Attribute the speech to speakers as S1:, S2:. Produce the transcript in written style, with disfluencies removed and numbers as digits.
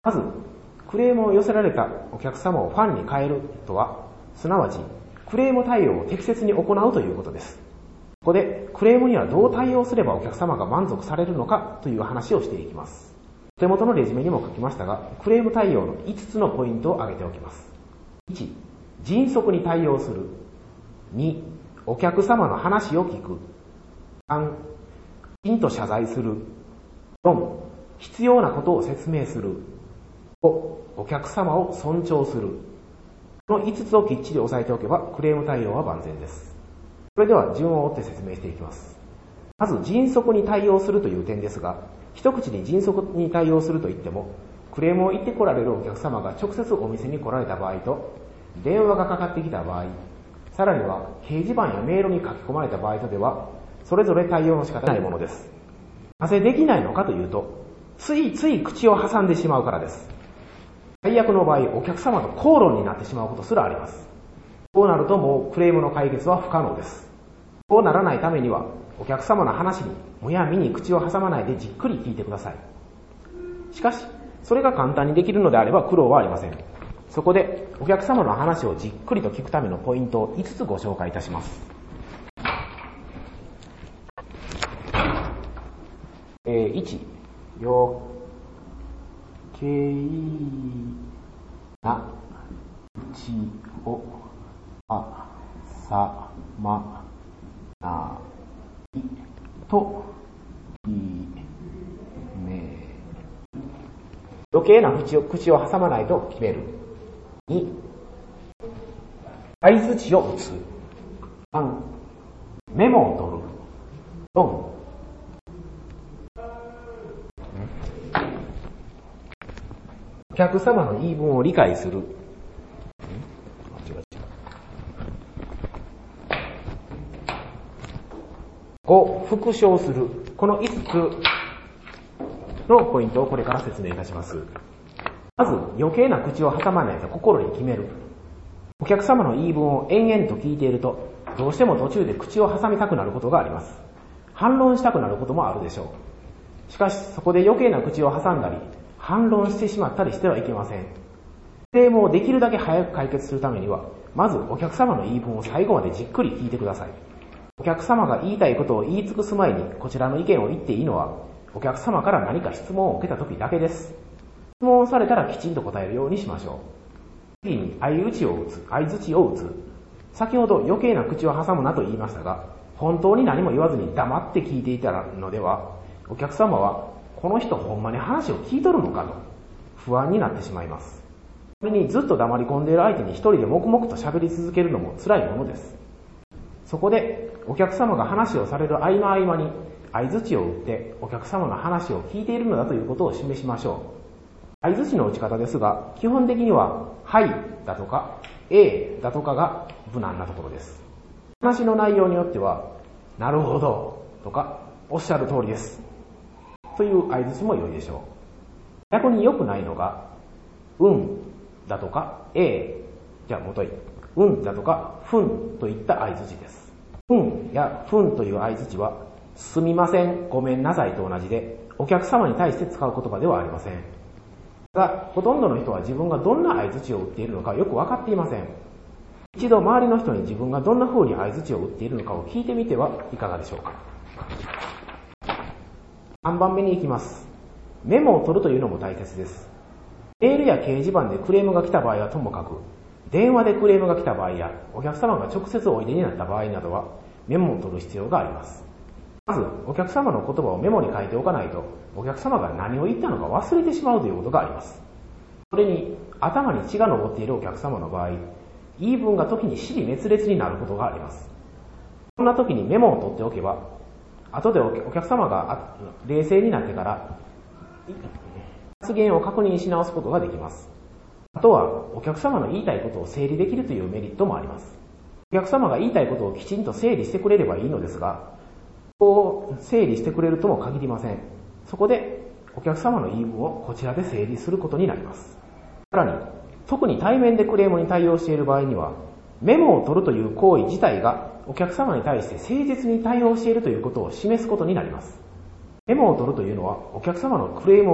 S1: まず、クレームを寄せられたお客様をファンに変えるとは、すなわち、クレーム対応を適切に行うということです。ここで、クレームにはどう対応すればお客様が満足されるのかという話をしていきます。手元のレジュメにも書きましたが、クレーム対応の5つのポイントを挙げておきます。1、迅速に対応する。2、お客様の話を聞く。3、きちんと謝罪する。4、必要なことを説明する。5、お客様を尊重する。この5つをきっちり押さえておけば、クレーム対応は万全です。それでは順を追って説明していきます。まず、迅速に対応するという点ですが、一口に迅速に対応すると言っても、クレームを言ってこられるお客様が直接お店に来られた場合と、電話がかかってきた場合、さらには掲示板やメールに書き込まれた場合とでは、それぞれ対応の仕方がないものです。なぜできないのかというと、ついつい口を挟んでしまうからです。最悪の場合、お客様と口論になってしまうことすらあります。こうなるともうクレームの解決は不可能です。こうならないためには、お客様の話にむやみに口を挟まないでじっくり聞いてください。しかし、それが簡単にできるのであれば苦労はありません。そこで、お客様の話をじっくりと聞くためのポイントを5つご紹介いたします。1、余計な口を挟まないと決める。余計な口を挟まないと決める。2、相槌を打つ。3、メモを取る。4、お客様の言い分を理解する。5、復唱する。この5つのポイントをこれから説明いたします。まず、余計な口を挟まないと心に決める。お客様の言い分を延々と聞いていると、どうしても途中で口を挟みたくなることがあります。反論したくなることもあるでしょう。しかし、そこで余計な口を挟んだり、反論してしまったりしてはいけません。クレームをできるだけ早く解決するためには、まずお客様の言い分を最後までじっくり聞いてください。お客様が言いたいことを言い尽くす前にこちらの意見を言っていいのは、お客様から何か質問を受けた時だけです。質問をされたらきちんと答えるようにしましょう。次に相槌を打つ。先ほど余計な口を挟むなと言いましたが、本当に何も言わずに黙って聞いていたのでは、お客様はこの人ほんまに話を聞いとるのかと不安になってしまいます。それにずっと黙り込んでいる相手に一人で黙々と喋り続けるのも辛いものです。そこでお客様が話をされる合間合間に相槌を打ってお客様の話を聞いているのだということを示しましょう。相槌の打ち方ですが、基本的にははいだとかだとかが無難なところです。話の内容によってはなるほどとかおっしゃる通りですという相槌も良いでしょう。逆に良くないのがだとかだとかといった相槌です。やという相槌はすみません、ごめんなさいと同じで、お客様に対して使う言葉ではありません。ただ、ほとんどの人は自分がどんな相槌を打っているのかよく分かっていません。一度周りの人に自分がどんな風に相槌を打っているのかを聞いてみてはいかがでしょうか。3番目に行きます。メモを取るというのも大切です。メールや掲示板でクレームが来た場合はともかく、電話でクレームが来た場合や、お客様が直接おいでになった場合などは、メモを取る必要があります。まず、お客様の言葉をメモに書いておかないと、お客様が何を言ったのか忘れてしまうということがあります。それに、頭に血が上っているお客様の場合、言い分が時に支離滅裂になることがあります。そんな時にメモを取っておけば、後でお客様が冷静になってから、発言を確認し直すことができます。あとは、お客様の言いたいことを整理できるというメリットもあります。お客様が言いたいことをきちんと整理してくれればいいのですが、こう整理してくれるとも限りません。そこで、お客様の言い分をこちらで整理することになります。さらに、特に対面でクレームに対応している場合には、メモを取るという行為自体がお客様に対して誠実に対応しているということを示すことになります。メモを取るというのは、お客様のクレームを